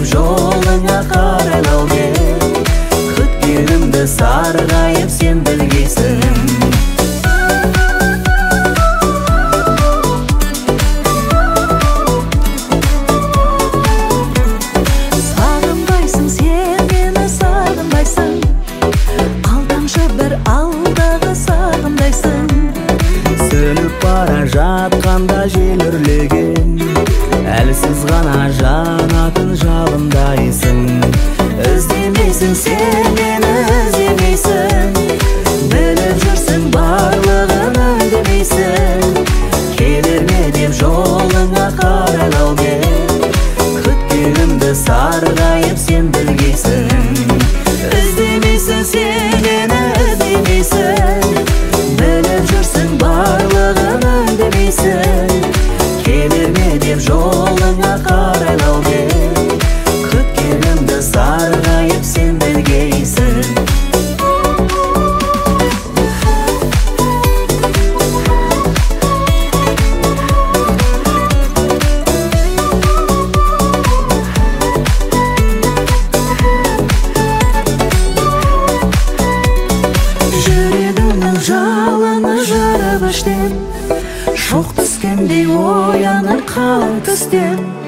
жолыңа қарайлауге, күткенімді сарғайып сен білгейсің. Сағынбайсың сен мені, сағынбайсың, алдамшы бір алдағы сағындайсың. Сөніп бара жатқанда жел үрлеген, әлсіз ғана жанатын жалындайсың. Іздемейсің сен мені, іздемейсің, біліп жүрсің барлығын үндемейсің. Келер ме деп жолыңа қарайлауге, күткенімді сарғайып сен білгейсің. Іздемейсің сен мені, іздемейсің, біліп жүрсің барлығын үндемейсің. Келер ме деп жолыңа қарайлауге, күткенімді сарғайып сен білгейсің. Жүрегімнің жалыны жарып іштен, шоқ түскендей оянып қалың түстен.